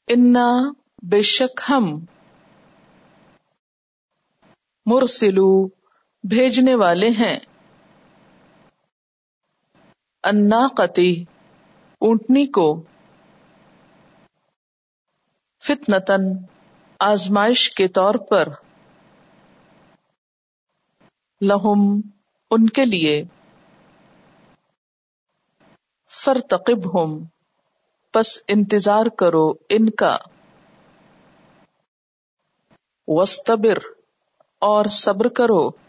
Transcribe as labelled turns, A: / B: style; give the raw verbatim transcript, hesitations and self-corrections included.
A: इन्ना बेशक हम, मुरसिलू भेजने वाले हैं, अन्नाकती ऊंटनी को, फितनतन आजमाइश के तौर पर, लहुम उनके लिए, फरतकिबहुम पस इंतजार करो इनका, वस्तबिर और सब्र करो,